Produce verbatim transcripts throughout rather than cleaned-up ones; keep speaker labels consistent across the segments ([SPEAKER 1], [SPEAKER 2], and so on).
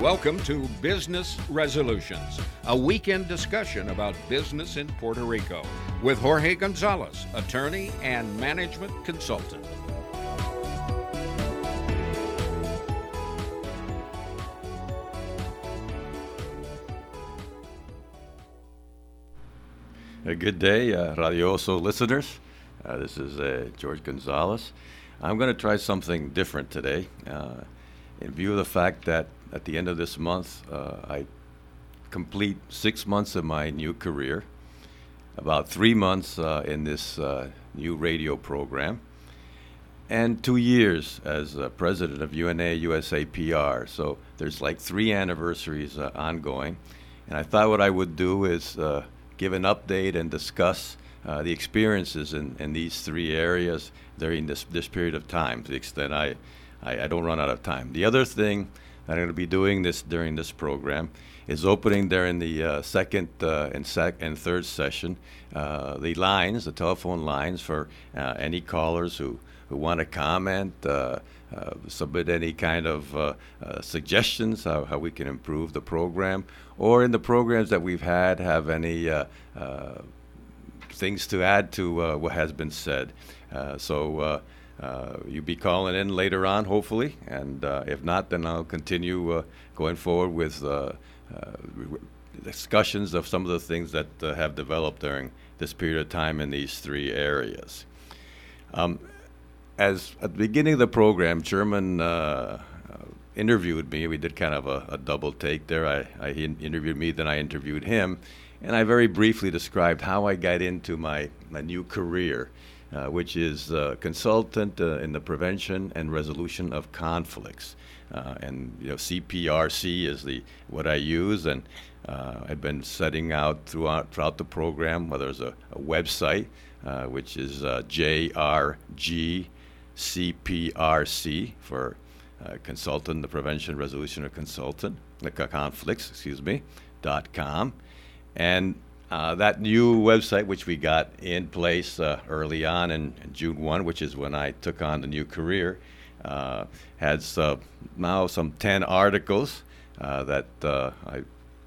[SPEAKER 1] Welcome to Business Resolutions, a weekend discussion about business in Puerto Rico with Jorge Gonzalez, attorney and management consultant.
[SPEAKER 2] A good day, uh, Radioso listeners. Uh, this is uh, George Gonzalez. I'm going to try something different today. Uh, in view of the fact that at the end of this month, uh, I complete six months of my new career, about three months uh, in this uh, new radio program, and two years as uh, president of U N A U S A P R. So there's like three anniversaries uh, ongoing. And I thought what I would do is uh, give an update and discuss uh, the experiences in, in these three areas during this, this period of time, to the extent I, I, I don't run out of time. The other thing that I'm going to be doing this during this program is opening during the uh, second uh, and, sec- and third session uh, the lines, the telephone lines for uh, any callers who, who want to comment, uh, uh, submit any kind of uh, uh, suggestions how, how we can improve the program, or in the programs that we've had have any uh, uh, things to add to uh, what has been said. Uh, so uh, uh, you'll be calling in later on, hopefully, and uh, if not, then I'll continue uh, going forward with uh, uh, discussions of some of the things that uh, have developed during this period of time in these three areas. Um, as at the beginning of the program, Chairman uh, uh, interviewed me. We did kind of a, a double take there. I, I he interviewed me, then I interviewed him, and I very briefly described how I got into my, my new career, uh, which is uh, consultant uh, in the prevention and resolution of conflicts. Uh, and you know, C P R C is the what I use, and uh, I've been setting out throughout throughout the program. Well, there's a, a website uh, which is uh, J R G C P R C for uh, consultant, the prevention and resolution of consultant, the conflicts, excuse me, dot com, and uh, that new website, which we got in place uh, early on in, in June first, which is when I took on the new career. Uh, has uh, now some ten articles uh, that uh, I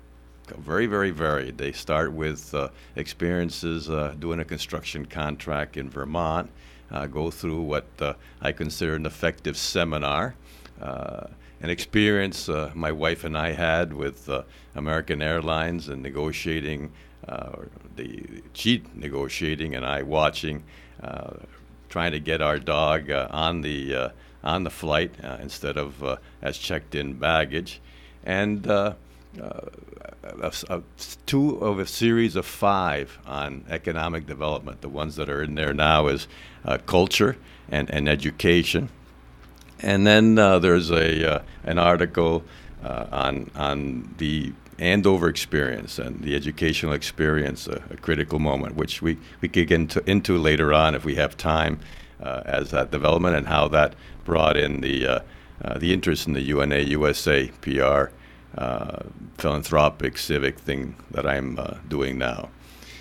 [SPEAKER 2] very, very varied. They start with uh, experiences uh, doing a construction contract in Vermont, uh, go through what uh, I consider an effective seminar, uh, an experience uh, my wife and I had with uh, American Airlines and negotiating, uh, the she negotiating and I watching, uh, trying to get our dog uh, on the uh, on the flight uh, instead of uh, as checked-in baggage, and uh, uh, a, a, two of a series of five on economic development. The ones that are in there now is uh, culture and, and education, and then uh, there's a uh, an article uh, on on the Andover experience and the educational experience, a, a critical moment, which we, we could get into, into later on if we have time uh, as that development and how that brought in the uh, uh, the interest in the U N A U S A P R uh, philanthropic civic thing that I'm uh, doing now.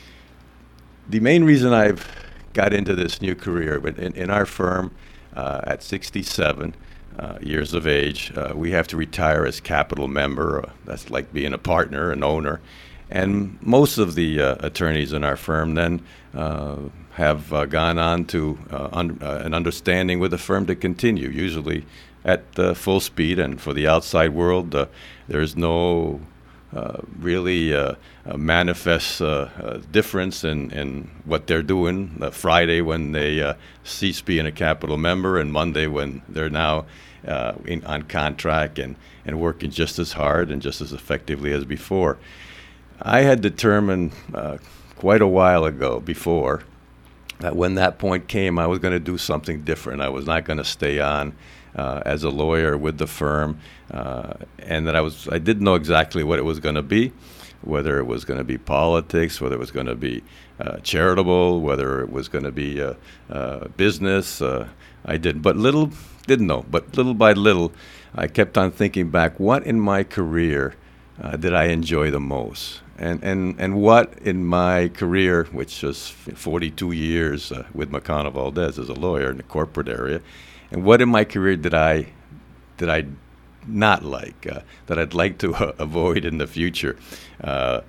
[SPEAKER 2] The main reason I've got into this new career, but in, in our firm uh, at sixty-seven uh, years of age, uh, we have to retire as capital member. Uh, that's like being a partner, an owner. And most of the uh, attorneys in our firm then uh, have uh, gone on to uh, un- uh, an understanding with the firm to continue, usually at uh, full speed. And for the outside world, uh, there's no uh, really uh, a manifest uh, uh, difference in, in what they're doing. Uh, Friday when they uh, cease being a capital member, and Monday when they're now uh, in, on contract and, and working just as hard and just as effectively as before. I had determined uh, quite a while ago before that when that point came, I was going to do something different. I was not going to stay on uh, as a lawyer with the firm, uh, and that I was I didn't know exactly what it was going to be, whether it was going to be politics, whether it was going to be uh, charitable, whether it was going to be uh, uh, business. Uh, I didn't, but little didn't know. But little by little, I kept on thinking back, what in my career uh, did I enjoy the most? And, and and what in my career, which was forty-two years uh, with McConnell Valdez as a lawyer in the corporate area, and what in my career did I did I not like, uh, that I'd like to uh, avoid in the future. Uh,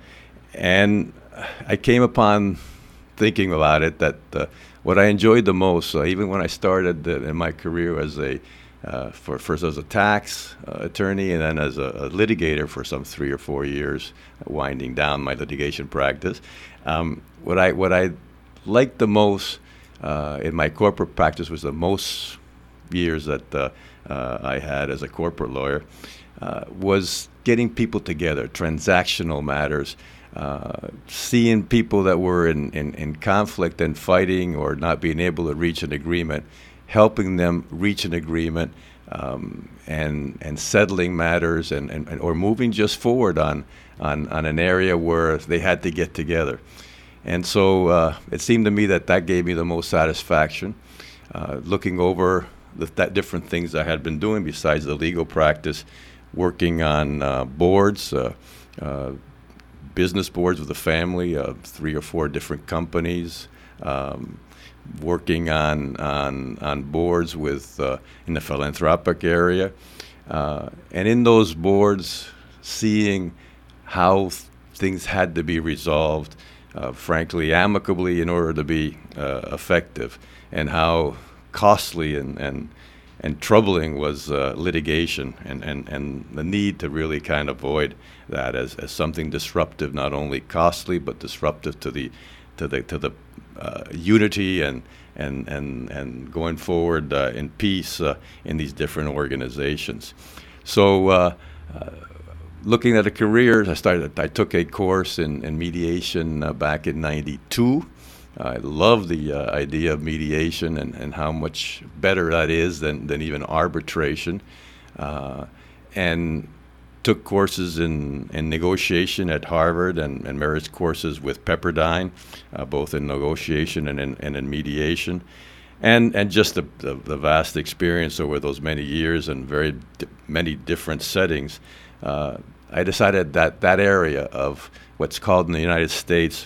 [SPEAKER 2] and I came upon thinking about it that uh, what I enjoyed the most, uh, even when I started uh, in my career as a uh, for first as a tax uh, attorney and then as a, a litigator for some three or four years, winding down my litigation practice. Um, what I what I liked the most uh, in my corporate practice was the most years that uh, uh, I had as a corporate lawyer uh, was getting people together, transactional matters. Uh, seeing people that were in, in, in conflict and fighting or not being able to reach an agreement, helping them reach an agreement, um, and and settling matters and, and, and or moving just forward on, on, on an area where they had to get together. And so uh, it seemed to me that that gave me the most satisfaction, uh, looking over the that different things I had been doing besides the legal practice, working on uh, boards, uh, uh, business boards with the family of three or four different companies, um, working on on on boards with uh, in the philanthropic area, uh, and in those boards, seeing how th- things had to be resolved, uh, frankly, amicably in order to be uh, effective, and how costly and and and troubling was uh, litigation, and, and, and the need to really kind of avoid that as, as something disruptive, not only costly but disruptive to the to the to the uh, unity and and and and going forward uh, in peace uh, in these different organizations. So, uh, uh, looking at a career, I started. I took a course in, in mediation uh, back in ninety-two. I love the uh, idea of mediation and, and how much better that is than, than even arbitration, uh, and took courses in, in negotiation at Harvard and, and marriage courses with Pepperdine, uh, both in negotiation and in, and in mediation, and, and just the, the, the vast experience over those many years and very di- many different settings. Uh, I decided that that area of what's called in the United States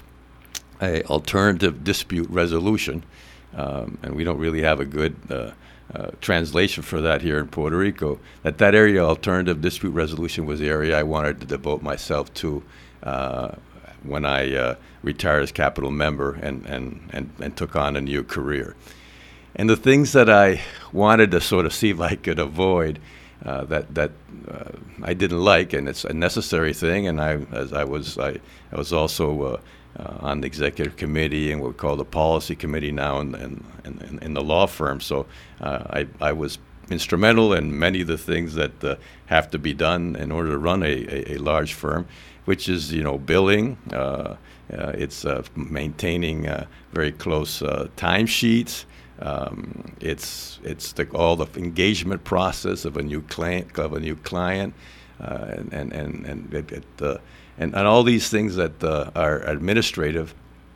[SPEAKER 2] a alternative dispute resolution, um, and we don't really have a good uh, uh, translation for that here in Puerto Rico, that that area, alternative dispute resolution, was the area I wanted to devote myself to uh, when I uh, retired as Capitol member and, and, and, and took on a new career. And the things that I wanted to sort of see if I could avoid uh, that, that uh, I didn't like, and it's a necessary thing, and I, as I was, I, I was also uh, Uh, on the executive committee and what we call the policy committee now in, in, in, in the law firm. So uh, I, I was instrumental in many of the things that uh, have to be done in order to run a, a, a large firm, which is, you know, billing, uh, uh, it's uh, maintaining uh, very close uh, timesheets, um, it's it's the, all the engagement process of a new client, of a new client, uh, and, and, and, and it, it, uh, And, and all these things that uh, are administrative,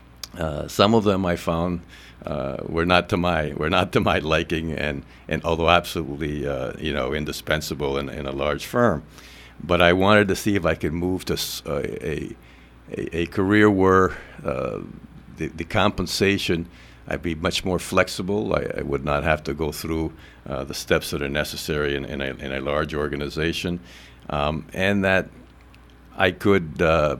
[SPEAKER 2] uh, some of them I found uh, were not to my were not to my liking, and, and although absolutely uh, you know indispensable in, in a large firm, but I wanted to see if I could move to uh, a, a a career where uh, the the compensation, I'd be much more flexible. I, I would not have to go through uh, the steps that are necessary in, in, a, in a large organization, um, and that I could uh,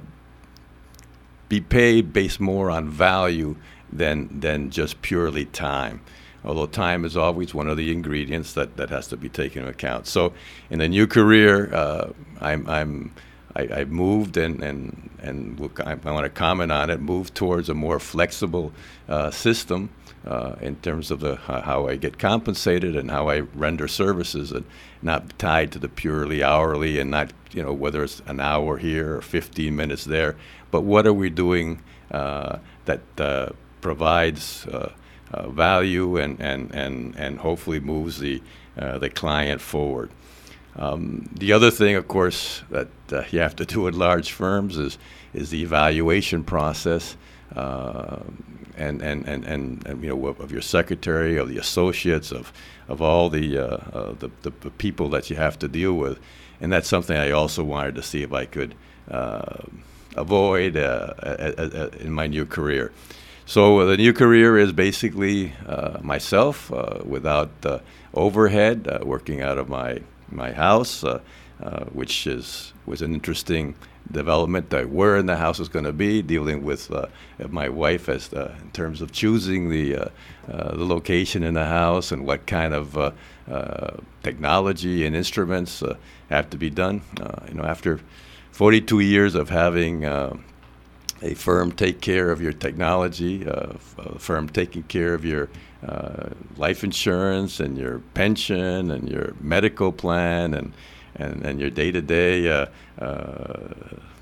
[SPEAKER 2] be paid based more on value than than just purely time. Although time is always one of the ingredients that, that has to be taken into account. So, in the new career, uh, I'm I'm I, I moved and and and we'll, I, I want to comment on it. Moved towards a more flexible uh, system uh, in terms of the uh, how I get compensated and how I render services, and not tied to the purely hourly, and not, you know, whether it's an hour here or fifteen minutes there, but what are we doing uh, that uh, provides uh, uh, value and, and, and, and hopefully moves the uh, the client forward. Um, the other thing, of course, that uh, you have to do at large firms is is the evaluation process, uh, and, and, and, and, and you know of, of your secretary, of the associates, of of all the, uh, uh, the, the the people that you have to deal with, and that's something I also wanted to see if I could uh, avoid uh, a, a, a, in my new career. So uh, the new career is basically uh, myself uh, without uh, overhead, uh, working out of my my house, uh, uh, which is was an interesting development. Uh, where in the house is going to be, dealing with uh, my wife as uh, in terms of choosing the uh, uh, the location in the house and what kind of uh, uh, technology and instruments uh, have to be done. Uh, you know, after forty-two years of having uh, a firm take care of your technology, uh, a firm taking care of your uh, life insurance and your pension and your medical plan and and, and your day-to-day uh, uh,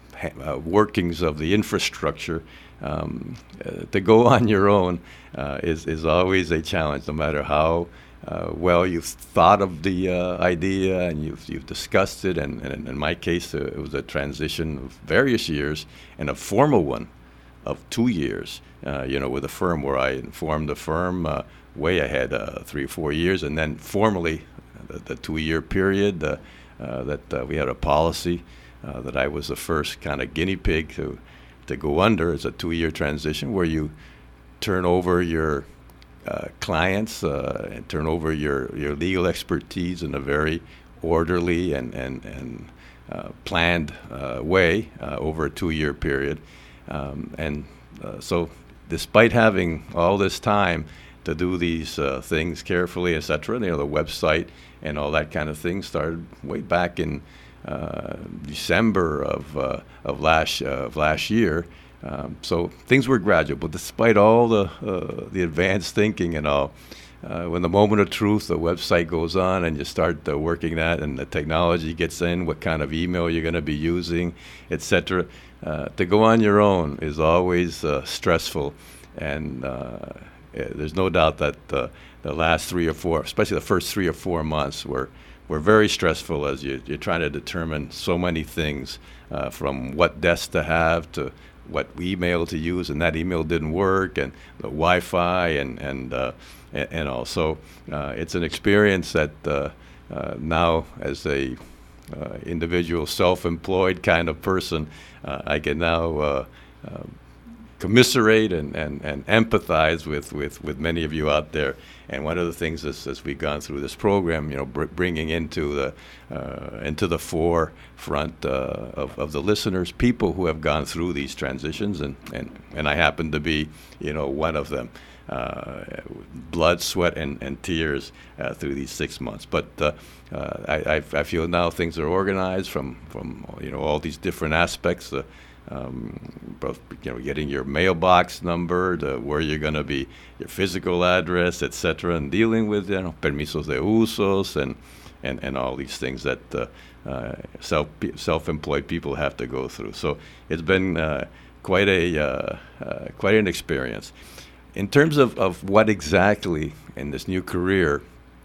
[SPEAKER 2] uh, workings of the infrastructure, um, uh, to go on your own uh, is, is always a challenge, no matter how uh, well you've thought of the uh, idea and you've, you've discussed it. And, and in my case, uh, it was a transition of various years and a formal one of two years, uh, you know, with a firm where I informed the firm uh, way ahead, uh, three or four years, and then formally the, the two-year period uh, uh, that uh, we had a policy uh, that I was the first kind of guinea pig to to go under. It's a two-year transition where you turn over your uh, clients uh, and turn over your, your legal expertise in a very orderly and and and uh, planned uh, way uh, over a two-year period. Um, and uh, so, despite having all this time to do these uh, things carefully, et cetera, you know, the website and all that kind of thing started way back in uh, December of uh, of last uh, of last year. Um, so things were gradual, but despite all the uh, the advanced thinking and all, uh, when the moment of truth, the website goes on and you start uh, working that, and the technology gets in, what kind of email you're going to be using, et cetera. Uh, to go on your own is always uh, stressful, and uh, there's no doubt that uh, the last three or four, especially the first three or four months, were were very stressful as you, you're trying to determine so many things, uh, from what desk to have to what email to use, and that email didn't work, and the Wi-Fi and and uh, and, and all. So uh, it's an experience that uh, uh, now, as a uh, individual, self-employed kind of person, uh, I can now uh, uh, commiserate and, and, and empathize with, with, with many of you out there. And one of the things as, as we've gone through this program, you know, br- bringing into the uh, into the forefront uh, of, of the listeners, people who have gone through these transitions, and, and, and I happen to be, you know, one of them. Uh, blood, sweat, and, and tears uh, through these six months. But uh, uh, I, I, I feel now things are organized from, from you know, all these different aspects. Uh, Um, both, you know, getting your mailbox number, to where you're going to be, your physical address, et cetera, and dealing with, you know, permisos de usos and, and, and all these things that uh, uh, self self-employed people have to go through. So it's been uh, quite a uh, uh, quite an experience. In terms of, of what exactly in this new career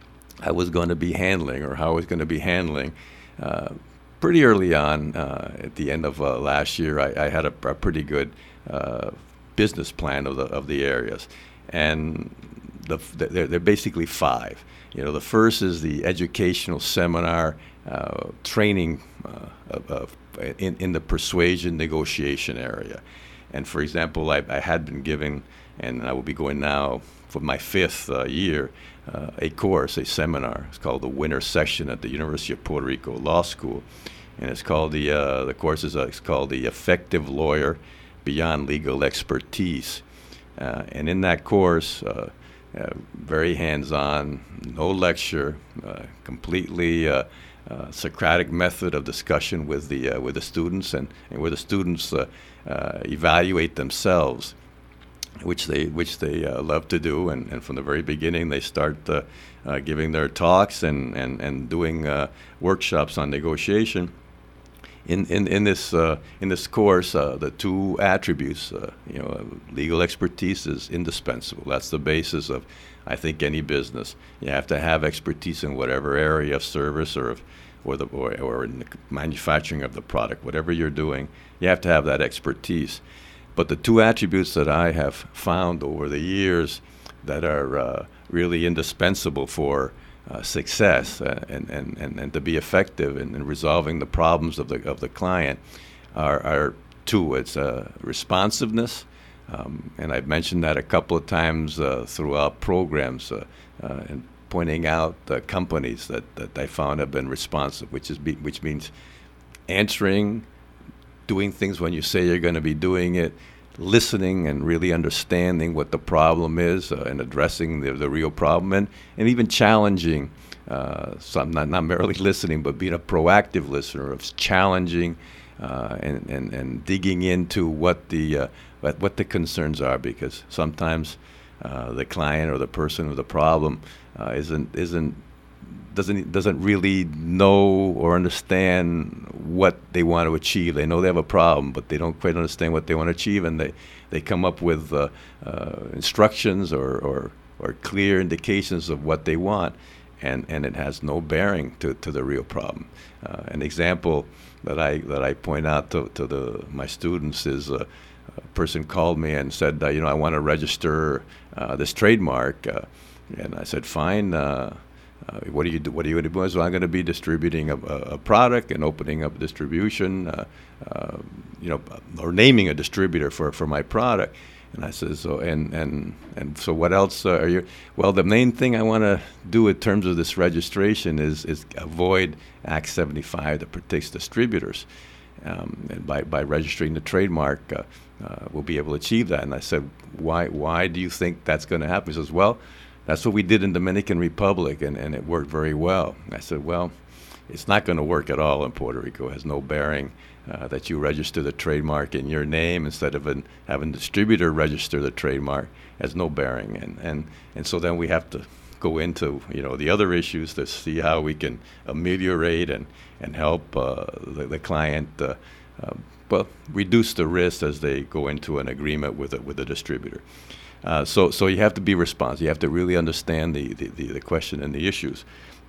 [SPEAKER 2] I was going to be handling, or how I was going to be handling. Uh, Pretty early on, uh, at the end of uh, last year, I, I had a, a pretty good uh, business plan of the of the areas, and the, they're, they're basically five. You know, the first is the educational seminar uh, training uh, of, of in, in the persuasion negotiation area, and for example, I, I had been given, and I will be going now for my fifth uh, year, uh, a course, a seminar. It's called the Winter Session at the University of Puerto Rico Law School. And it's called the uh, the course is uh, it's called the Effective Lawyer Beyond Legal Expertise, uh, and in that course, uh, uh, very hands-on, no lecture, uh, completely uh, uh, Socratic method of discussion with the uh, with the students, and, and where the students uh, uh, evaluate themselves, which they which they uh, love to do, and, and from the very beginning they start uh, uh, giving their talks and and and doing uh, workshops on negotiation. In, in, in this uh, in this course, uh, the two attributes, uh, you know, uh, legal expertise is indispensable. That's the basis of, I think, any business. You have to have expertise in whatever area of service or of, or the or, or in the manufacturing of the product, whatever you're doing. You have to have that expertise. But the two attributes that I have found over the years that are uh, really indispensable for Uh, success uh, and, and, and, and to be effective in, in resolving the problems of the of the client are, are two. It's uh, responsiveness, um, and I've mentioned that a couple of times uh, throughout programs, uh, uh, and pointing out the companies that, that I found have been responsive, which is be, which means answering, doing things when you say you're going to be doing it, listening and really understanding what the problem is uh, and addressing the, the real problem, and, and even challenging, uh, some, not, not merely listening, but being a proactive listener, of challenging uh, and, and, and digging into what the, uh, what, what the concerns are, because sometimes uh, the client or the person with the problem uh, isn't, isn't doesn't doesn't really know or understand what they want to achieve. They know they have a problem, but they don't quite understand what they want to achieve, and they, they come up with uh, uh, instructions or, or or clear indications of what they want, and, and it has no bearing to, to the real problem. Uh, an example that I that I point out to, to the my students is uh, a person called me and said, uh, you know, I want to register uh, this trademark, uh, and I said, fine. Uh, Uh, what do you do? What do you do? So I'm going to be distributing a, a, a product and opening up distribution, uh, uh, you know, or naming a distributor for, for my product. And I said, so and and and so what else uh, are you? Well, the main thing I want to do in terms of this registration is is avoid Act seventy-five that protects distributors. Um, and by, by registering the trademark, uh, uh, we'll be able to achieve that. And I said, why why do you think that's going to happen? He says, well, that's what we did in Dominican Republic, and, and it worked very well. I said, well, it's not going to work at all in Puerto Rico. It has no bearing uh, that you register the trademark in your name instead of an, having the distributor register the trademark. It has no bearing. And, and, and so then we have to go into, you know, the other issues to see how we can ameliorate and, and help uh, the, the client uh, uh, well, reduce the risk as they go into an agreement with a, with a distributor. Uh, so, so you have to be responsive. You have to really understand the, the, the, the question and the issues.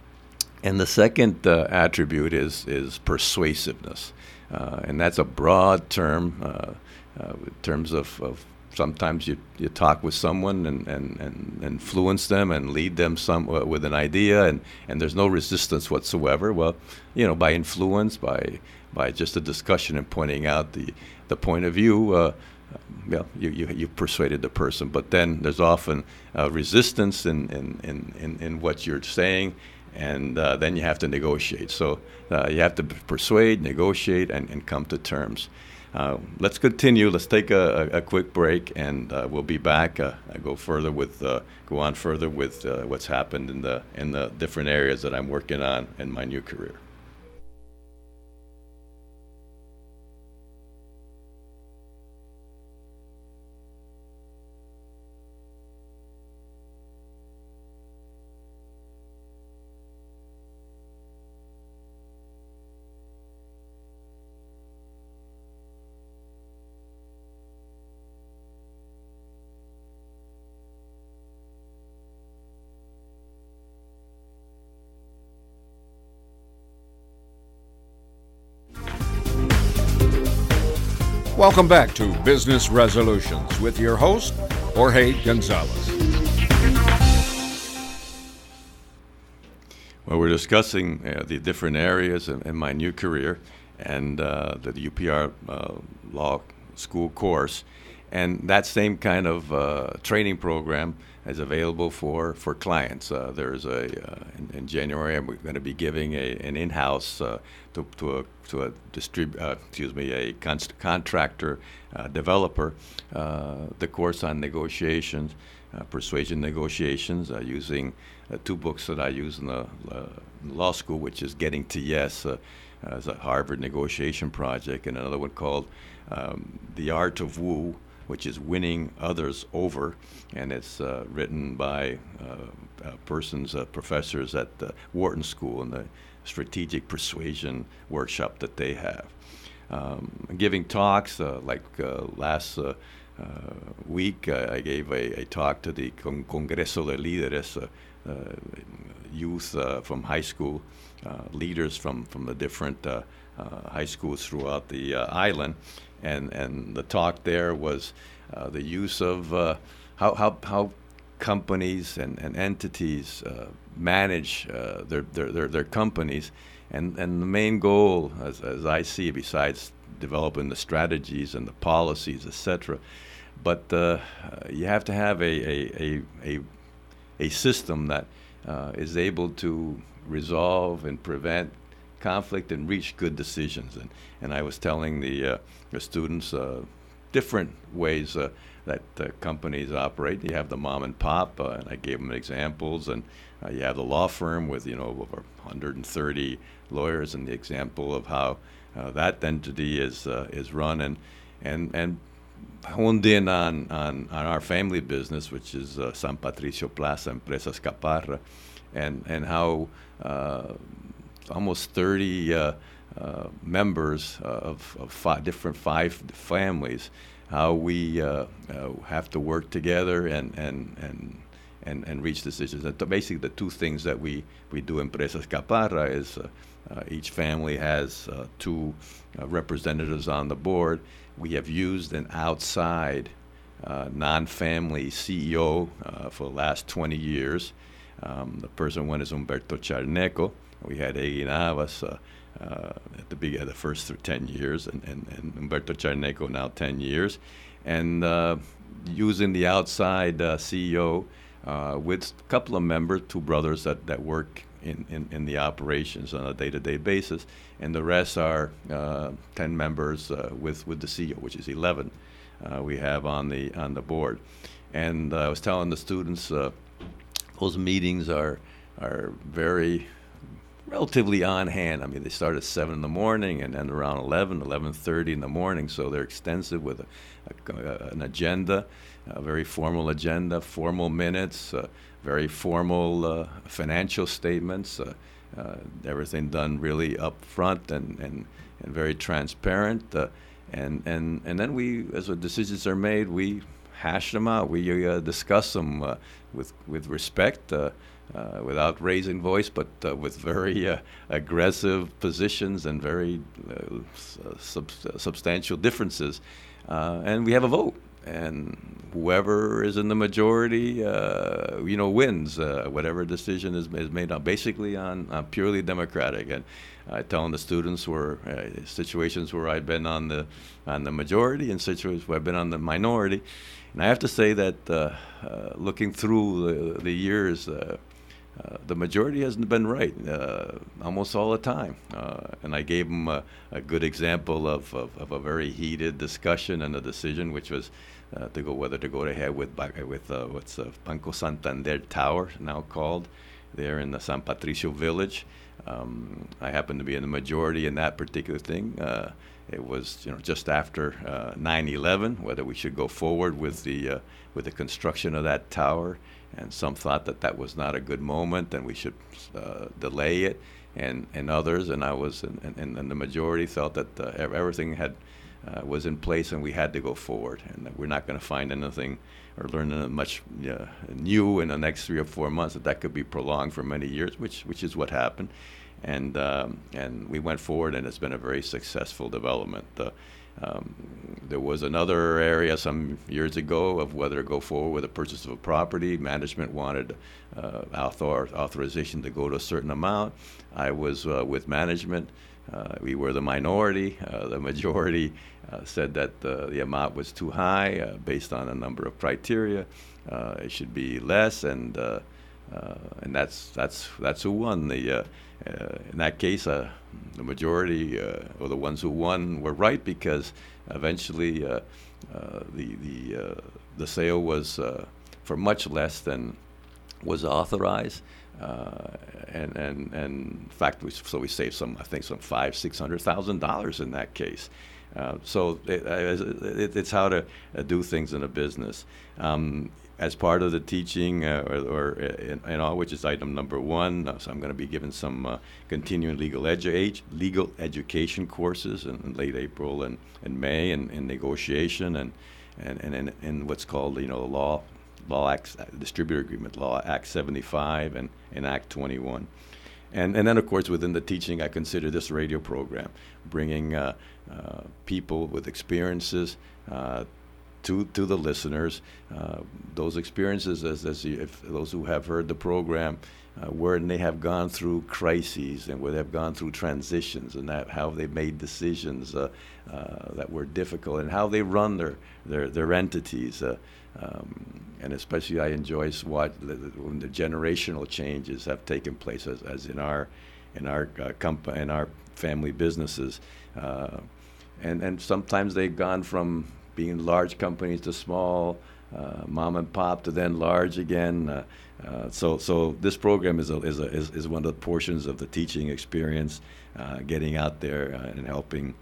[SPEAKER 2] And the second uh, attribute is is persuasiveness, uh, and that's a broad term uh, uh, in terms of, of sometimes you, you talk with someone and, and, and influence them and lead them some uh, with an idea, and, and there's no resistance whatsoever. Well, you know, by influence, by by just a discussion and pointing out the the point of view. Uh, Well, you, you you persuaded the person, but then there's often uh, resistance in, in, in, in, in what you're saying, and uh, then you have to negotiate. So uh, you have to persuade, negotiate, and, and come to terms. Uh, let's continue. Let's take a, a, a quick break, and uh, we'll be back. Uh, I go further with uh, go on further with uh, what's happened in the in the different areas that I'm working on in my new career.
[SPEAKER 1] Welcome back to Business Resolutions with your host, Jorge Gonzalez.
[SPEAKER 2] Well, we're discussing uh, the different areas in, in my new career and uh, the U P R uh, Law School course. And that same kind of uh, training program is available for, for clients. Uh, there's a, uh, in, in January, I'm going to be giving a, an in-house uh, to, to a, to a distrib- uh, excuse me, a con- contractor uh, developer, uh, the course on negotiations, uh, persuasion negotiations, uh, using uh, two books that I use in the uh, law school, which is Getting to Yes, uh, as a Harvard negotiation project, and another one called um, The Art of Woo, which is Winning Others Over, and it's uh, written by uh, uh, persons, uh, professors at the Wharton School in the strategic persuasion workshop that they have. Um, giving talks, uh, like uh, last uh, uh, week, uh, I gave a, a talk to the Con- Congreso de Líderes, uh, uh, youth uh, from high school, uh, leaders from, from the different uh, uh, high schools throughout the uh, island. And, and the talk there was uh, the use of uh, how, how, how companies and, and entities uh, manage uh, their, their, their, their companies. And, and the main goal, as, as I see, besides developing the strategies and the policies, et cetera, but uh, you have to have a, a, a, a, a system that uh, is able to resolve and prevent conflict and reach good decisions. And, and I was telling the, uh, the students uh, different ways uh, that uh, companies operate. You have the mom and pop, uh, and I gave them examples, and uh, you have the law firm with, you know, over one hundred thirty lawyers, and the example of how uh, that entity is uh, is run, and and and honed in on, on, on our family business, which is uh, San Patricio Plaza Empresas Caparra, and and how uh, almost thirty uh, uh, members uh, of, of five different five families, how we uh, uh, have to work together and and and and, and reach decisions. And basically, the two things that we we do in Empresas Caparra is uh, uh, each family has uh, two uh, representatives on the board. We have used an outside uh, non-family C E O uh, for the last twenty years. Um, the person one is Humberto Charneco. We had Egui Navas uh, uh, at the beginning, the first th- ten years, and, and, and Humberto Charneco now ten years. And uh, using the outside uh, C E O uh, with a couple of members, two brothers that, that work in, in, in the operations on a day-to-day basis. And the rest are uh, ten members uh, with, with the C E O, which is eleven uh, we have on the on the board. And uh, I was telling the students uh, those meetings are are very relatively on hand. I mean, they start at seven in the morning and end around eleven, eleven thirty in the morning. So they're extensive with a, a, an agenda, a very formal agenda, formal minutes, uh, very formal uh, financial statements. Uh, uh, everything done really up front and, and, and very transparent. Uh, and, and, and then we, as the decisions are made, we hash them out. We uh, discuss them uh, with, with respect. Uh, Uh, without raising voice, but uh, with very uh, aggressive positions and very uh, sub- substantial differences. Uh, and we have a vote. And whoever is in the majority, uh, you know, wins. Uh, whatever decision is, is made on, basically on, on purely democratic. And I tell the students were uh, situations where I've been on the on the majority and situations where I've been on the minority. And I have to say that uh, uh, looking through the, the years, uh, Uh, the majority hasn't been right uh, almost all the time. Uh, and I gave them a, a good example of, of, of a very heated discussion and a decision, which was uh, to go whether to go ahead with with uh, what's uh, Banco Santander Tower, now called, there in the San Patricio Village. Um, I happened to be in the majority in that particular thing. Uh, it was, you know, just after uh, nine eleven, whether we should go forward with the uh, with the construction of that tower. And some thought that that was not a good moment and we should uh, delay it, and, and others, and I was, and, and, and the majority felt that uh, everything had uh, was in place and we had to go forward, and that we're not going to find anything or learn much uh, new in the next three or four months, that that could be prolonged for many years, which which is what happened, and um, and we went forward, and it's been a very successful development. Uh, Um, there was another area some years ago of whether to go forward with the purchase of a property. Management wanted uh, author- authorization to go to a certain amount. I was uh, with management. Uh, we were the minority. Uh, the majority uh, said that uh, the amount was too high uh, based on a number of criteria. Uh, it should be less, and uh, uh, and that's that's that's who won. The uh, uh, in that case, uh, the majority uh, or the ones who won were right, because eventually uh, uh, the the uh, the sale was uh, for much less than was authorized. Uh, and, and, and in fact, we, so we saved some, I think, some five, six hundred thousand dollars in that case. Uh, so it, it, it's how to uh, do things in a business. Um, as part of the teaching, uh, or, or in, in all, which is item number one, uh, so I'm going to be giving some uh, continuing legal, edu- legal education courses in, in late April and, and May, in, in negotiation and and and in, in what's called, you know, the law. Law Act, Distributor Agreement Law, Act seventy-five and, and Act twenty-one. And and then, of course, within the teaching, I consider this radio program, bringing uh, uh, people with experiences uh, to to the listeners uh, those experiences, as, as you, if those who have heard the program, uh, where they have gone through crises and where they have gone through transitions, and that how they made decisions uh, uh, that were difficult, and how they run their their, their entities. Uh, um, and especially, I enjoy what when the generational changes have taken place, as, as in our in our uh, company, in our family businesses, uh, and and sometimes they've gone from being large companies to small, uh, mom and pop to then large again. Uh, uh, so so this program is a, is, a, is is one of the portions of the teaching experience, uh, getting out there uh, and helping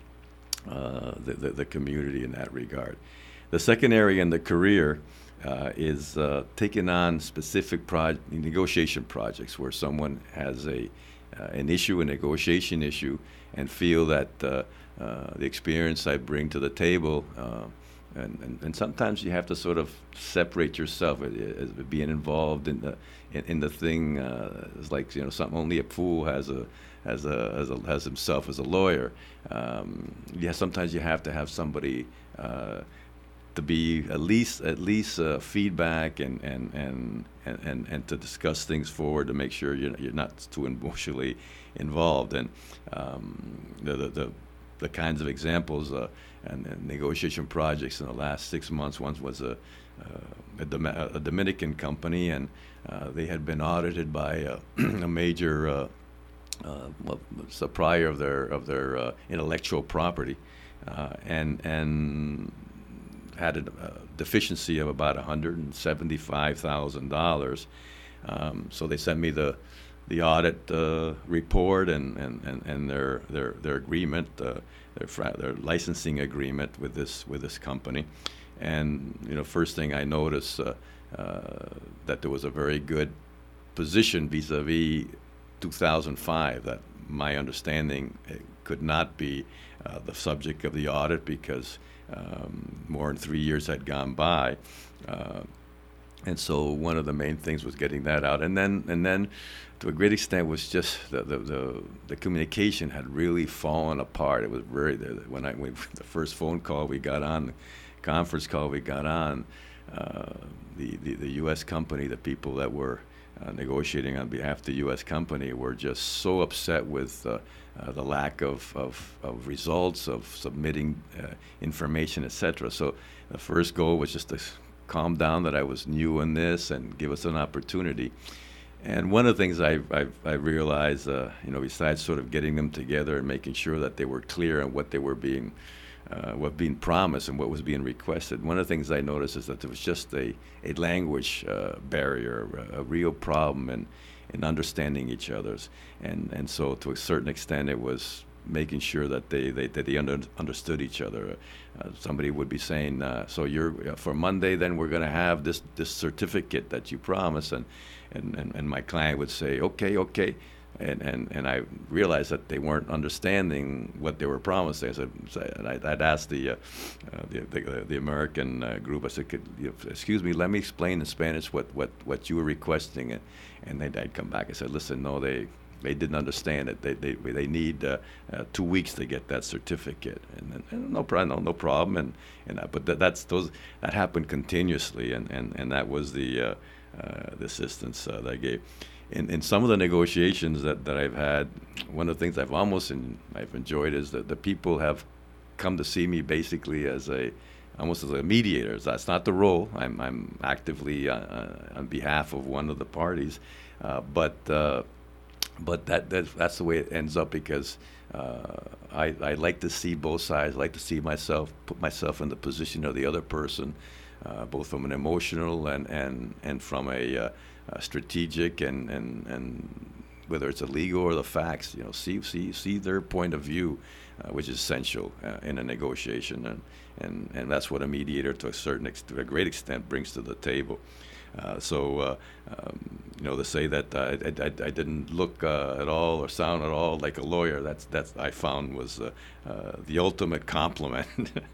[SPEAKER 2] uh, the, the the community in that regard. The second area in the career uh, is uh, taking on specific pro- negotiation projects where someone has a uh, an issue, a negotiation issue, and feel that uh, uh, the experience I bring to the table, uh, and, and, and sometimes you have to sort of separate yourself, as being involved in the in, in the thing. Uh, it's like, you know, something only a fool has a has a has, a, has himself as a lawyer. Um, yeah, sometimes you have to have somebody Uh, to be at least at least uh, feedback and and, and and and and to discuss things forward, to make sure you're you're not too emotionally involved. And um, the, the the the kinds of examples uh, and, and negotiation projects in the last six months. One was a uh, a, Dom- a Dominican company, and uh, they had been audited by a, a major uh, uh, well, supplier of their of their uh, intellectual property, uh, and and had a uh, deficiency of about one hundred seventy-five thousand dollars. Um, so they sent me the the audit uh, report and, and, and, and their their their agreement, uh, their fra- their licensing agreement with this with this company. And, you know, first thing I noticed uh, uh, that there was a very good position vis-a-vis two thousand five, that my understanding could not be uh, the subject of the audit because Um, more than three years had gone by, uh, and so one of the main things was getting that out. And then, and then, to a great extent, was just the the the, the communication had really fallen apart. It was very when I when the first phone call we got on, the conference call we got on, uh, the, the the U S company, the people that were uh, negotiating on behalf of the U S company, were just so upset with Uh, Uh, the lack of, of, of results, of submitting uh, information, et cetera. So the first goal was just to calm down, that I was new in this, and give us an opportunity. And one of the things I I, I realized, uh, you know, besides sort of getting them together and making sure that they were clear on what they were being, uh, what being promised and what was being requested, one of the things I noticed is that there was just a a language uh, barrier, a, a real problem, and in understanding each other's, and and so to a certain extent it was making sure that they they that they under, understood each other. Uh, somebody would be saying, uh, "So you're uh, for Monday, then we're going to have this this certificate that you promised," and, and and and my client would say, "Okay, okay," and and and I realized that they weren't understanding what they were promising. I said, and I, I'd asked the uh, uh, the, the the American uh, group. I said, Could, you know, "Excuse me, let me explain in Spanish what what what you were requesting." And, And they'd, I'd come back and said, "Listen, no, they they didn't understand it. They they they need uh, uh, two weeks to get that certificate." And, and, and no problem, no, no problem. And and uh, but that, that's those that happened continuously, and, and, and that was the uh, uh, the assistance uh, that I gave. In in some of the negotiations that, that I've had, one of the things I've almost in, I've enjoyed is that the people have come to see me basically as a almost as a mediator. That's not the role. I'm, I'm actively uh, uh, on behalf of one of the parties, uh, but uh, but that, that that's the way it ends up, because uh, I I like to see both sides. I like to see myself put myself in the position of the other person, uh, both from an emotional and and and from a, uh, a strategic and and and whether it's a legal or the facts. You know, see see see their point of view, uh, which is essential uh, in a negotiation. And. And, and that's what a mediator, to a certain ex- to a great extent, brings to the table. Uh, so, uh, um, you know, to say that uh, I, I, I didn't look uh, at all or sound at all like a lawyer, that's that's I found was uh, uh, the ultimate compliment.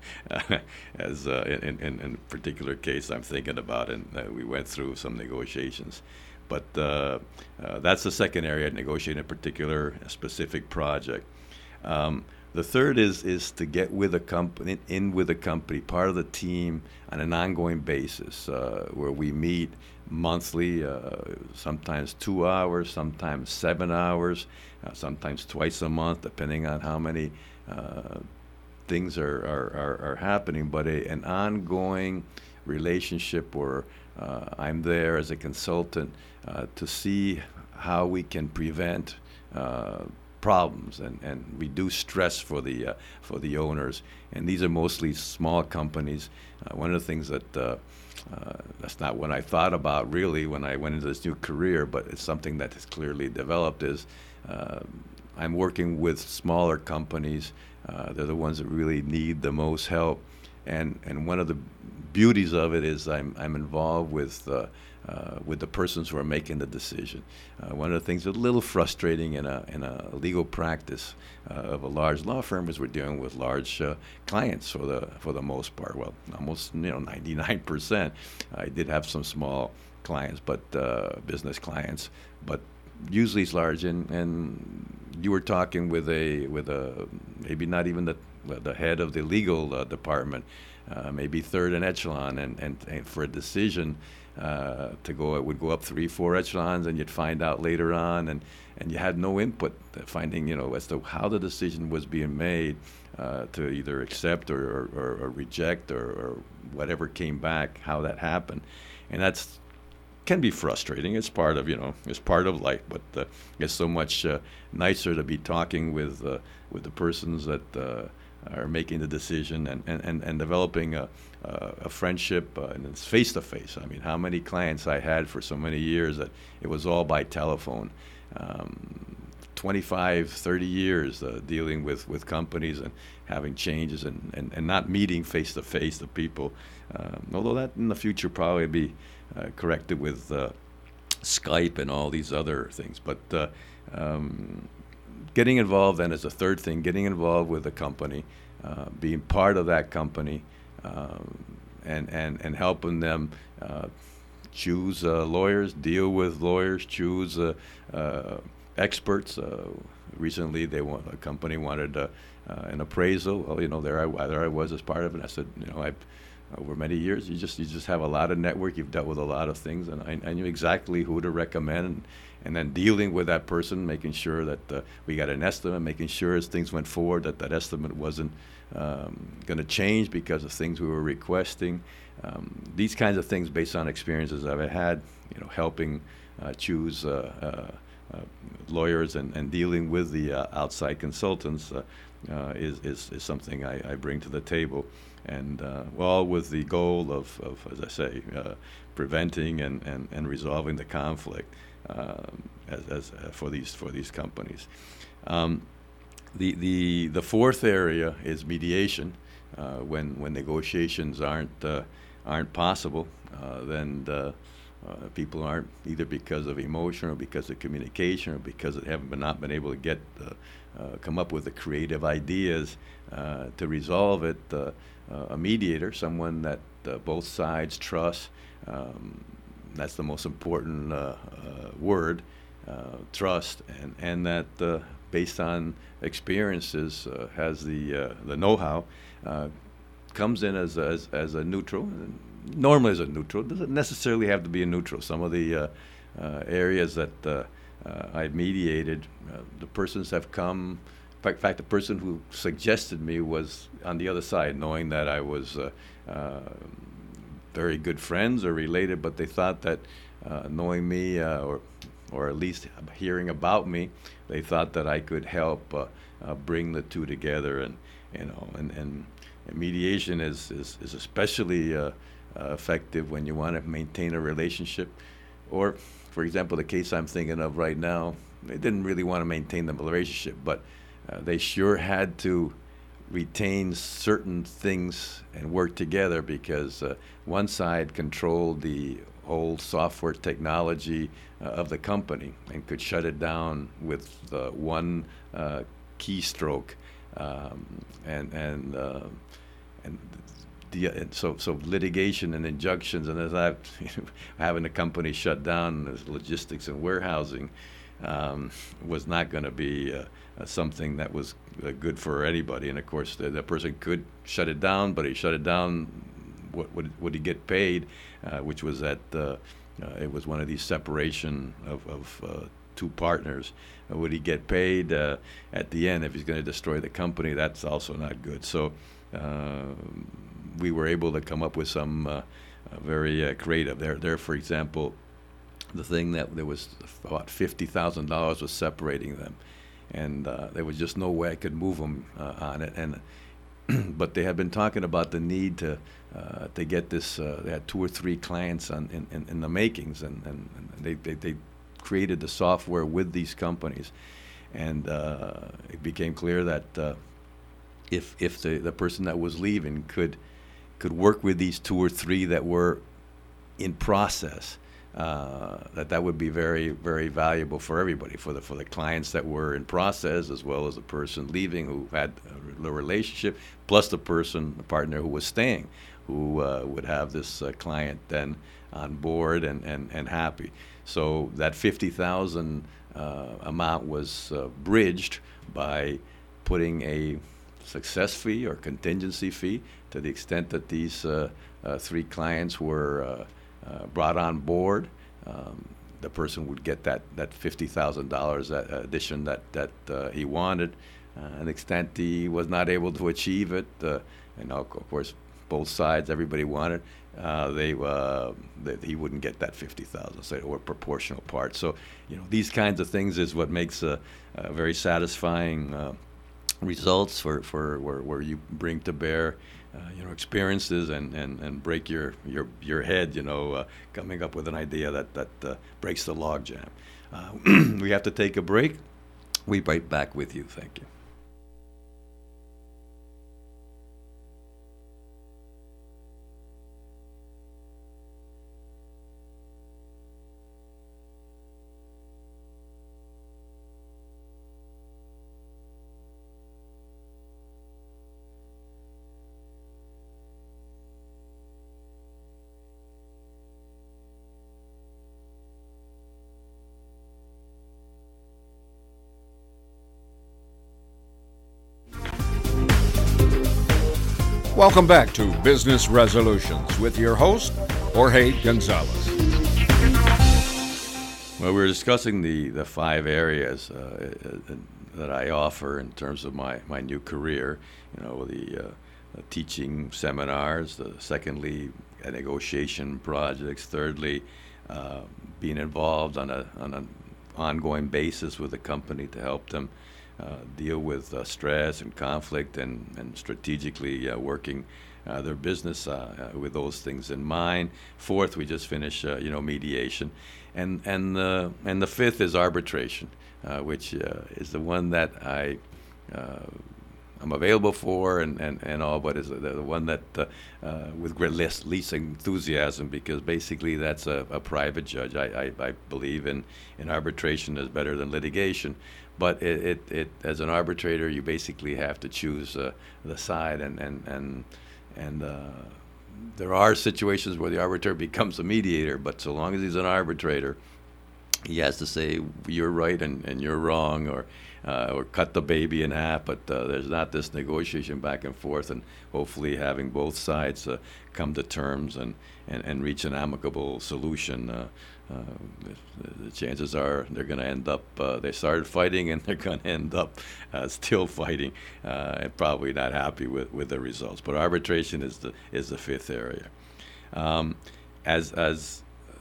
[SPEAKER 2] As uh, in, in in a particular case I'm thinking about, and uh, we went through some negotiations. But uh, uh, that's the second area, negotiating a particular a specific project. Um, The third is is to get with a company, in with a company, part of the team on an ongoing basis, uh, where we meet monthly, uh, sometimes two hours, sometimes seven hours, uh, sometimes twice a month, depending on how many uh, things are, are, are, are happening. But a, an ongoing relationship where uh, I'm there as a consultant uh, to see how we can prevent uh, problems and, and reduce stress for the uh, for the owners. And these are mostly small companies. Uh, one of the things that uh, uh, that's not what I thought about really when I went into this new career, but it's something that has clearly developed is uh, I'm working with smaller companies. Uh, they're the ones that really need the most help. And and one of the beauties of it is I'm I'm involved with uh, uh, with the persons who are making the decision. Uh, one of the things that's a little frustrating in a in a legal practice uh, of a large law firm is we're dealing with large uh, clients for the for the most part. Well, almost you know ninety-nine percent. I did have some small clients, but uh, business clients, but usually it's large. And, and you were talking with a with a maybe not even the the head of the legal uh, department, uh, maybe third in echelon, and, and, and for a decision uh, to go, it would go up three, four echelons, and you'd find out later on, and, and you had no input, finding, you know, as to how the decision was being made uh, to either accept or, or, or reject or, or whatever came back, how that happened. And that's can be frustrating. It's part of, you know, it's part of life, but uh, it's so much uh, nicer to be talking with uh, with the persons that uh, are making the decision and, and, and, and developing a, a, a friendship, uh, and it's face-to-face. I mean, how many clients I had for so many years that it was all by telephone. Um, twenty-five, thirty years uh, dealing with, with companies and having changes and, and, and not meeting face-to-face the people. Um, although that in the future probably be uh, corrected with uh, Skype and all these other things. But uh, um, getting involved then is a third thing, getting involved with a company, uh, being part of that company, um, and, and, and helping them uh, choose uh, lawyers, deal with lawyers, choose uh, uh, experts. Uh, recently, they want, a company wanted uh, uh, an appraisal. Well, you know, there I, there I was as part of it. I said, you know, I've, over many years, you just you just have a lot of network. You've dealt with a lot of things, and I, I knew exactly who to recommend. And, and then dealing with that person, making sure that uh, we got an estimate, making sure as things went forward that that estimate wasn't um, going to change because of things we were requesting. Um, these kinds of things based on experiences I've had, you know, helping uh, choose uh, uh, uh, lawyers and, and dealing with the uh, outside consultants uh, uh, is, is, is something I, I bring to the table. And uh, all with the goal of, of as I say, uh, preventing and, and, and resolving the conflict um, as, as uh, for these for these companies. Um, the the the fourth area is mediation. Uh, when when negotiations aren't uh, aren't possible, uh, then the, uh, people aren't, either because of emotion or because of communication or because they haven't been not been able to get uh, uh, come up with the creative ideas uh, to resolve it. Uh, Uh, a mediator, someone that uh, both sides trust. Um, that's the most important uh, uh, word, uh, trust, and and that uh, based on experiences uh, has the uh, the know-how, uh, comes in as as as a neutral. Normally as a neutral, doesn't necessarily have to be a neutral. Some of the uh, uh, areas that uh, uh, I've mediated, uh, the persons have come. In fact, the person who suggested me was on the other side, knowing that I was uh, uh, very good friends or related, but they thought that uh, knowing me uh, or or at least hearing about me, they thought that I could help uh, uh, bring the two together. And you know, and, and, and mediation is, is, is especially uh, uh, effective when you want to maintain a relationship. Or, for example, the case I'm thinking of right now, they didn't really want to maintain the relationship, but Uh, they sure had to retain certain things and work together because uh, one side controlled the whole software technology uh, of the company and could shut it down with uh, one uh, keystroke, um, and and uh, and the and so so litigation and injunctions, and as I've you know, having the company shut down, there's logistics and warehousing. um, was not going to be uh, uh, something that was uh, good for anybody. And of course, the, the person could shut it down, but he shut it down. What would, would he get paid? Uh, which was at uh, uh, it was one of these separation of, of uh, two partners. Uh, would he get paid uh, at the end if he's going to destroy the company? That's also not good. So uh, we were able to come up with some uh, uh, very uh, creative. There, there, for example, the thing that there was about fifty thousand dollars was separating them, and uh, there was just no way I could move them uh, on it. And but they had been talking about the need to uh, to get this. Uh, they had two or three clients on, in, in, in the makings, and, and, and they, they, they created the software with these companies. And uh, it became clear that uh, if if the, the person that was leaving could could work with these two or three that were in process, uh, that that would be very, very valuable for everybody, for the for the clients that were in process, as well as the person leaving who had a relationship, plus the person, the partner who was staying, who uh, would have this uh, client then on board and, and, and happy. So that fifty thousand uh, amount was uh, bridged by putting a success fee or contingency fee to the extent that these uh, uh, three clients were uh, uh, brought on board. Um, the person would get that, that fifty thousand dollars addition that, that uh, he wanted. Uh, an extent he was not able to achieve it, uh, and of course both sides, everybody wanted, uh, they, uh, they he wouldn't get that fifty thousand, so or proportional part. So you know, these kinds of things is what makes a, a very satisfying uh, results for, for where, where you bring to bear uh, you know, experiences and, and, and break your, your, your head, you know, uh, coming up with an idea that, that uh, breaks the logjam. Uh, we have to take a break. We'll be right back with you. Thank you.
[SPEAKER 1] Welcome back to Business Resolutions with your host, Jorge Gonzalez.
[SPEAKER 2] Well, we were discussing the, the five areas uh, that I offer in terms of my, my new career. You know, the, uh, the teaching seminars, the secondly, uh, negotiation projects, thirdly, uh, being involved on a on an ongoing basis with the company to help them Uh, deal with uh, stress and conflict, and, and strategically uh, working uh, their business uh, uh, with those things in mind. Fourth, we just finished, uh, you know, mediation, and and uh, and the fifth is arbitration, uh, which uh, is the one that I uh, I'm available for, and, and, and all, but is the, the one that uh, uh, with great least, least enthusiasm, because basically that's a, a private judge. I, I, I believe in, in arbitration is better than litigation. But it, it, it, as an arbitrator, you basically have to choose uh, the side, and and and and uh, there are situations where the arbitrator becomes a mediator. But so long as he's an arbitrator, he has to say you're right and, and you're wrong, or uh, or cut the baby in half. But uh, there's not this negotiation back and forth, and hopefully having both sides uh, come to terms and, and, and reach an amicable solution. Uh, Uh, the, the chances are they're going to end up, uh, they started fighting and they're going to end up uh, still fighting uh, and probably not happy with, with the results. But arbitration is the is the fifth area. Um, as as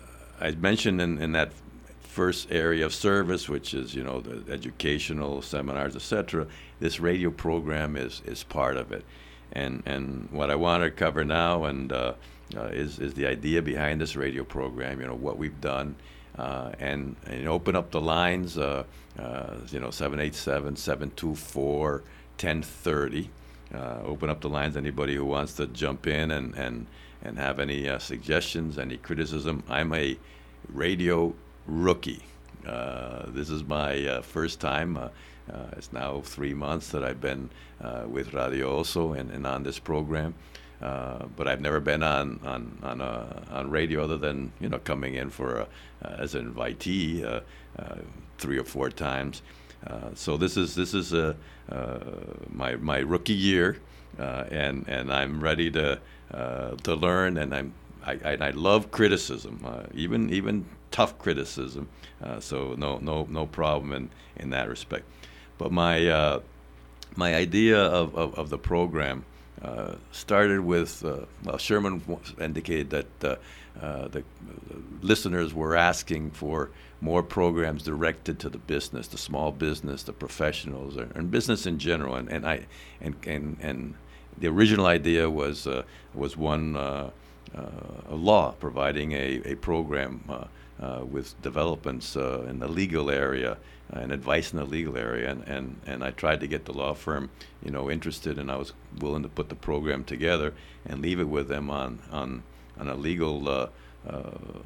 [SPEAKER 2] I mentioned in, in that first area of service, which is, you know, the educational seminars, et cetera, this radio program is, is part of it. And, and what I want to cover now and uh, Uh, is is the idea behind this radio program, you know, what we've done, uh, and, and open up the lines, uh, uh, you know, seven eight seven, seven two four, one zero three zero. Uh, open up the lines, anybody who wants to jump in and, and, and have any uh, suggestions, any criticism. I'm a radio rookie. Uh, this is my uh, first time. Uh, uh, it's now three months that I've been uh, with Radio Oso and, and on this program. uh, but I've never been on on on, uh, on radio other than you know coming in for a, uh, as an invitee uh, uh, three or four times. Uh, so this is this is a, uh, my my rookie year, uh, and and I'm ready to uh, to learn, and I'm I, I, I love criticism, uh, even even tough criticism. Uh, so no no no problem in, in that respect. But my uh, my idea of, of, of the program uh, started with uh, well, Sherman indicated that uh, uh, the listeners were asking for more programs directed to the business, the small business, the professionals, and business in general. And, and I and, and and the original idea was uh, was one uh, uh, a law providing a, a program uh, uh, with developments uh, in the legal area uh, and advice in the legal area. And, and and I tried to get the law firm, you know, interested, and I was willing to put the program together and leave it with them on on on a legal Uh, uh,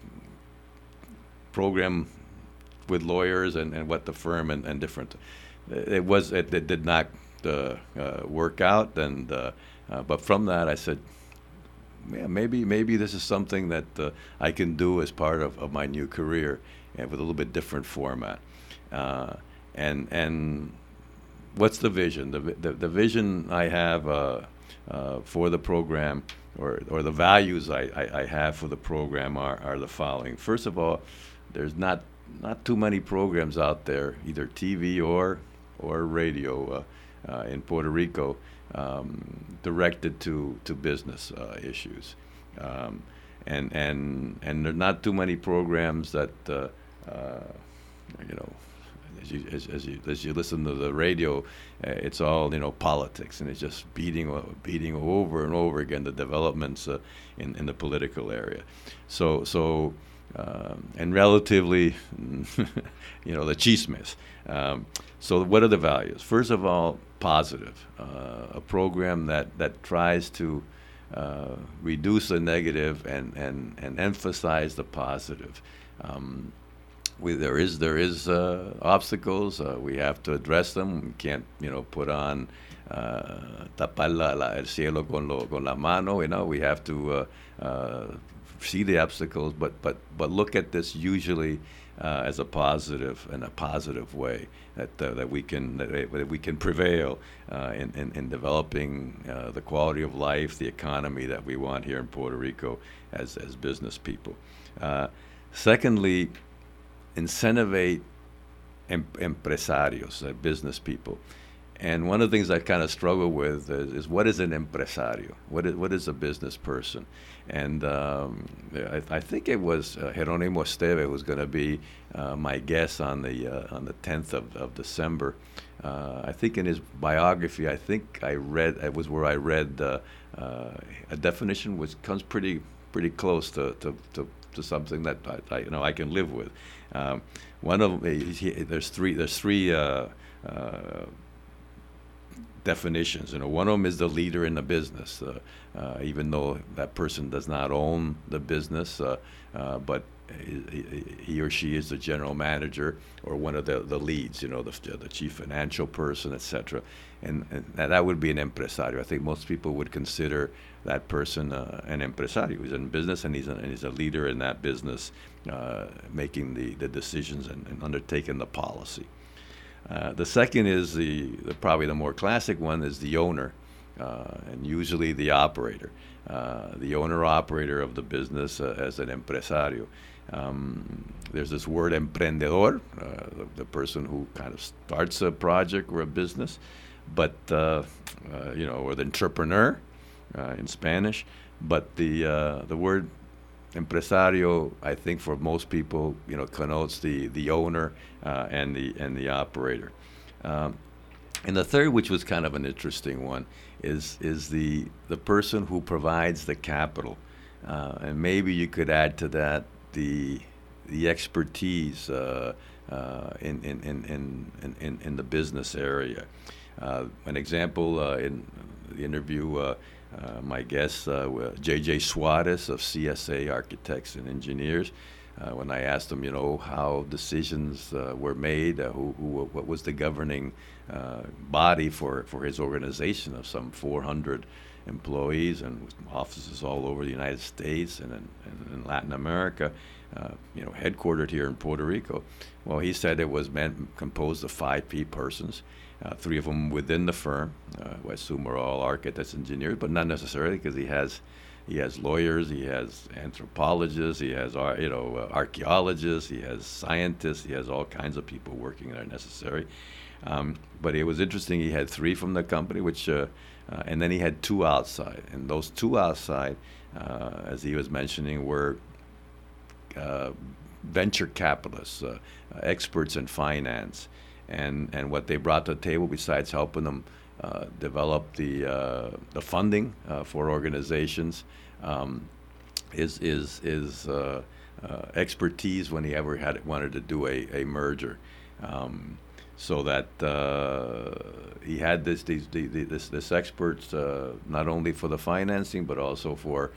[SPEAKER 2] program with lawyers and, and what the firm and, and different. It was it, it did not uh, uh, work out, and uh, uh, but from that I said, yeah, maybe maybe this is something that uh, I can do as part of, of my new career, and with a little bit different format. Uh, and and what's the vision? The the, the vision I have uh, uh, for the program, or or the values I, I, I have for the program are, are the following. First of all, there's not not too many programs out there, either T V or or radio, uh, uh, in Puerto Rico, um, directed to to business uh, issues, um, and and and there's not too many programs that uh, uh, you know. As you, as, as you as you listen to the radio, uh, it's all you know politics, and it's just beating beating over and over again the developments uh, in in the political area. So so. Um, and relatively, you know, the chismes. Um, so what are the values? First of all, positive. Uh, a program that, that tries to uh, reduce the negative and, and, and emphasize the positive. Um, we, there is there is uh, obstacles. Uh, we have to address them. We can't, you know, put on uh, tapar la, la, el cielo con, lo, con la mano. You know, we have to uh, uh, see the obstacles, but but but look at this usually uh, as a positive, in a positive way, that uh, that we can that we can prevail uh, in, in in developing uh, the quality of life, the economy that we want here in Puerto Rico as as business people. Uh, secondly, incentivate em- empresarios, uh, business people. And one of the things I kind of struggle with is, is what is an empresario? What is what is a business person? And um, I, I think it was uh, Jeronimo Esteve who was going to be uh, my guest on the uh, on the tenth of, of December. Uh, I think in his biography, I think I read it was where I read uh, uh, a definition which comes pretty pretty close to to, to, to something that I, I you know I can live with. Um, one of he, there's three there's three. Uh, uh, definitions. You know, one of them is the leader in the business, uh, uh, even though that person does not own the business, uh, uh, but he, he or she is the general manager or one of the, the leads, you know, the, the chief financial person, et cetera. And, and that would be an empresario. I think most people would consider that person uh, an empresario. He's in business, and he's a, and he's a leader in that business, uh, making the, the decisions and, and undertaking the policy. Uh, the second is the, the probably the more classic one is the owner, uh, and usually the operator, uh, the owner-operator of the business uh, as an empresario. Um, there's this word emprendedor, uh, the, the person who kind of starts a project or a business, but uh, uh, you know, or the entrepreneur uh, in Spanish. But the uh, the word empresario, I think, for most people, you know, connotes the the owner uh, and the and the operator. Um, and the third, which was kind of an interesting one, is is the the person who provides the capital, uh, and maybe you could add to that the the expertise uh, uh, in, in, in, in, in in the business area. Uh, an example uh, in the interview. Uh, Uh, my guest, uh, J J Suarez of C S A Architects and Engineers, uh, when I asked him, you know, how decisions uh, were made, uh, who, who, what was the governing uh, body for, for his organization of some four hundred employees and with offices all over the United States and in, and in Latin America, uh, you know, headquartered here in Puerto Rico. Well, he said it was meant, composed of five key persons, uh, three of them within the firm, uh, who I assume are all architects, engineers, but not necessarily, because he has he has lawyers, he has anthropologists, he has ar- you know uh, archaeologists, he has scientists, he has all kinds of people working that are necessary. Um, but it was interesting. He had three from the company, which, uh, uh, and then he had two outside, and those two outside, uh, as he was mentioning, were uh, venture capitalists, uh, uh, experts in finance, and and what they brought to the table, besides helping them uh, develop the uh, the funding uh, for organizations, um, is is is uh, uh, expertise when he ever had wanted to do a a merger. Um, So that uh, he had this these, the, the, this this experts uh, not only for the financing but also for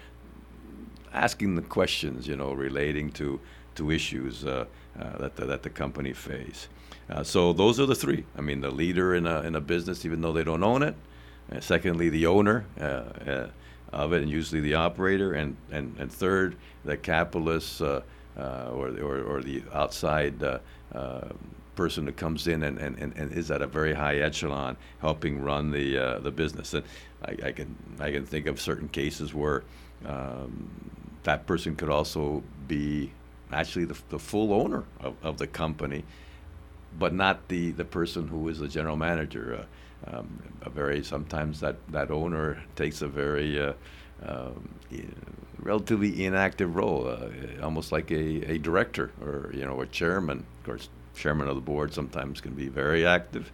[SPEAKER 2] asking the questions, you know, relating to to issues uh, uh, that the, that the company face. Uh, so those are the three. I mean, the leader in a in a business, even though they don't own it. Uh, secondly, the owner uh, uh, of it, and usually the operator, and and, and third, the capitalist uh, uh, or, or or the outside. Uh, uh, person who comes in and, and, and, and is at a very high echelon helping run the uh, the business. And I, I can I can think of certain cases where um, that person could also be actually the, the full owner of, of the company, but not the, the person who is the general manager. Uh, um, a very sometimes that, that owner takes a very uh, um, relatively inactive role, uh, almost like a, a director or you know a chairman. Of course, chairman of the board sometimes can be very active,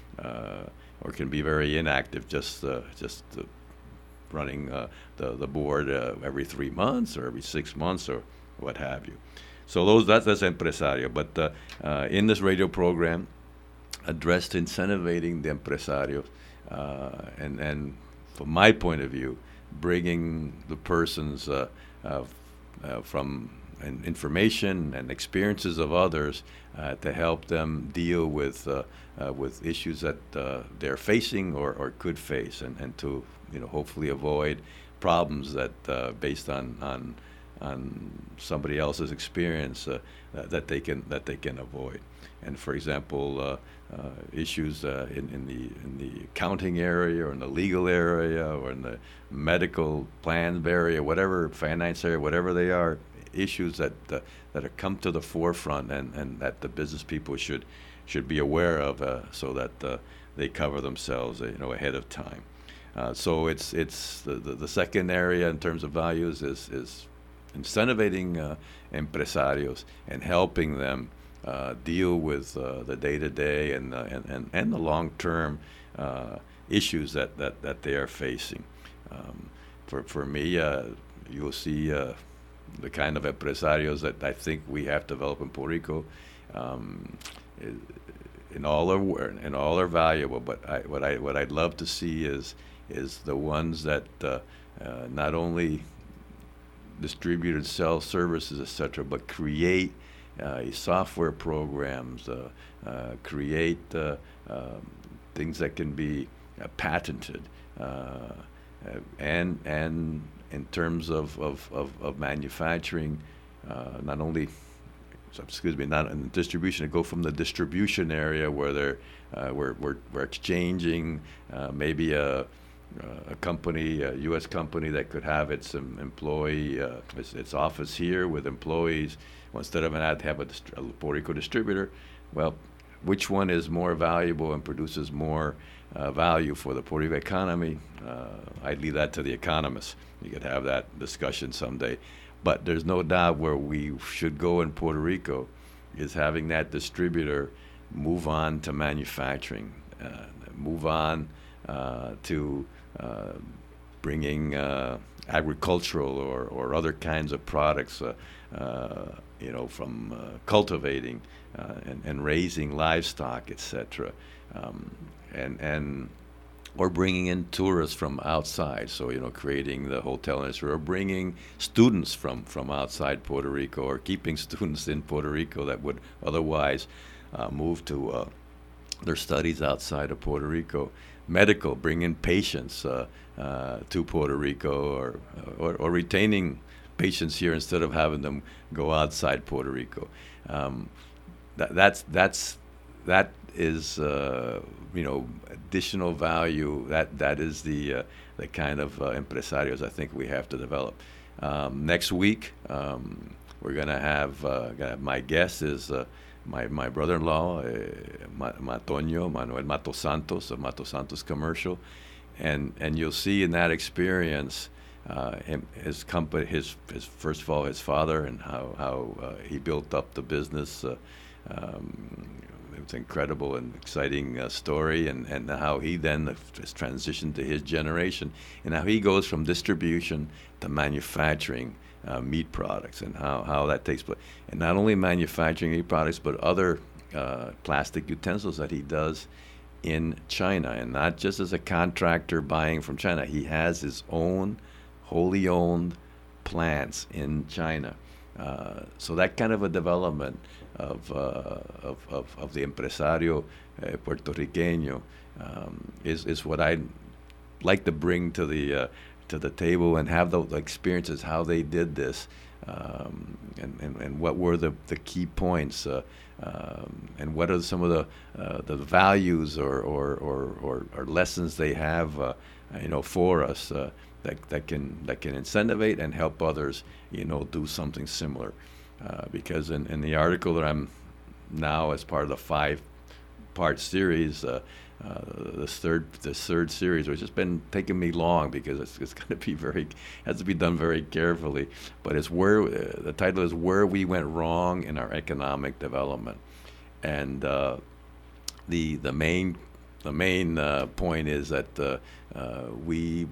[SPEAKER 2] uh, or can be very inactive, just uh, just uh, running uh, the the board uh, every three months or every six months or what have you. So those that's that's empresario. But uh, uh, in this radio program, addressed incentivizing the empresarios, uh, and and from my point of view, bringing the persons uh, uh, uh, from and information and experiences of others uh, to help them deal with uh, uh, with issues that uh, they're facing or, or could face, and, and to you know hopefully avoid problems that uh, based on, on on somebody else's experience uh, that they can that they can avoid. And for example, uh, uh, issues uh, in, in the in the accounting area or in the legal area or in the medical plan area, whatever finance area, whatever they are. Issues that uh, that have come to the forefront and, and that the business people should should be aware of, uh, so that uh, they cover themselves, uh, you know, ahead of time. Uh, so it's it's the, the the second area in terms of values is is incentivizing uh, empresarios and helping them uh, deal with uh, the day to day and and and and the long term uh, issues that, that that they are facing. Um, for for me, uh, you'll see. Uh, the kind of empresarios that I think we have developed in Puerto Rico, um, in all are in all are valuable. But I, what I what I'd love to see is is the ones that uh, uh, not only distribute and sell services, et cetera, but create uh, software programs, uh, uh, create uh, uh, things that can be uh, patented, uh, and and in terms of, of, of, of manufacturing, uh, not only, excuse me, not in distribution, to go from the distribution area where they're, uh, we're, we're, we're exchanging uh, maybe a, a company, a U S company that could have its um, employee, uh, its, its office here with employees, well, instead of an ad, have a, dist- a Puerto Rico distributor. Well, which one is more valuable and produces more uh, value for the Puerto Rico economy? Uh, I'd leave that to the economists. You could have that discussion someday. But there's no doubt where we should go in Puerto Rico is having that distributor move on to manufacturing, uh, move on uh, to uh, bringing uh, agricultural or, or other kinds of products, uh, uh, you know, from uh, cultivating uh, and, and raising livestock, et cetera. Um, and, and or bringing in tourists from outside, so, you know, creating the hotel industry, or bringing students from, from outside Puerto Rico, or keeping students in Puerto Rico that would otherwise uh, move to uh, their studies outside of Puerto Rico. medical, bringing patients uh, uh, to Puerto Rico, or, or or retaining patients here instead of having them go outside Puerto Rico. Um, that, that's that's that is uh, you know additional value. That that is the uh, the kind of uh, empresarios I think we have to develop. Um, next week um, we're gonna have, uh, gonna have my guest is uh, my my brother-in-law uh, Matoño Manuel Mato Santos of Mato Santos Commercial, and and you'll see in that experience uh, him, his company, his his first of all his father, and how how uh, he built up the business. Uh, um, it was an incredible and exciting uh, story, and, and how he then has transitioned to his generation, and how he goes from distribution to manufacturing uh, meat products, and how, how that takes place. And not only manufacturing meat products, but other uh, plastic utensils that he does in China, and not just as a contractor buying from China. He has his own wholly owned plants in China. Uh, so that kind of a development of uh, of, of, of the empresario uh, puertorriqueño um, is is what I'd like to bring to the uh, to the table, and have those experiences, how they did this, um, and, and and what were the, the key points, uh, um, and what are some of the uh, the values or or, or, or or lessons they have, uh, you know, for us. Uh, That, that can that can incentivate and help others, you know, do something similar. Uh, because in, in the article that I'm now, as part of the five-part series, uh, uh, this third this third series, which has been taking me long because it's it's going to be very has to be done very carefully. But it's where uh, the title is Where We Went Wrong in Our Economic Development, and uh, the the main the main uh, point is that uh, uh, we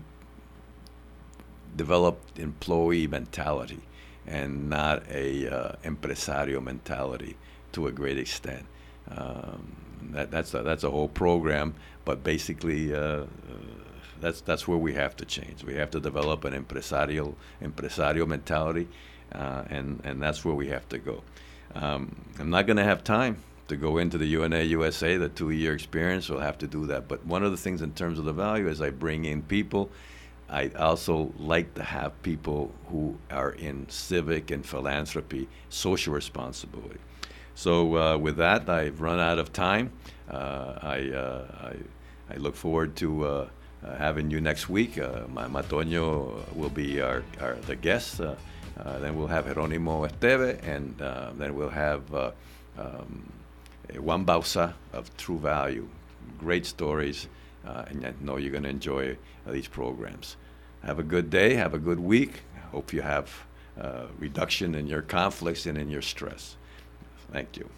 [SPEAKER 2] developed employee mentality and not a uh, empresario mentality to a great extent. Um, that, that's a, that's a whole program, but basically uh, uh, that's that's where we have to change. We have to develop an empresarial empresario mentality, uh, and and that's where we have to go. Um, I'm not going to have time to go into the U N A U S A, the two-year experience. We'll have to do that. But one of the things in terms of the value is I bring in people. I also like to have people who are in civic and philanthropy, social responsibility. So uh, with that, I've run out of time. Uh, I, uh, I I look forward to uh, uh, having you next week. Uh, Matoño will be our, our the guest. Uh, uh, then we'll have Jerónimo Esteve, and uh, then we'll have uh, um, Juan Bauza of True Value. Great stories, uh, and I know you're going to enjoy uh, these programs. Have a good day. Have a good week. Hope you have uh, reduction in your conflicts and in your stress. Thank you.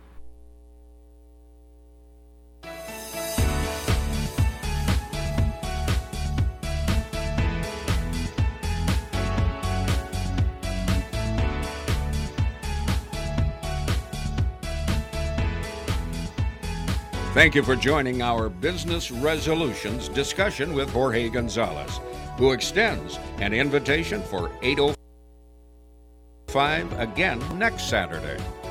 [SPEAKER 1] Thank you for joining our Business Resolutions discussion with Jorge Gonzalez, who extends an invitation for eight oh five again next Saturday.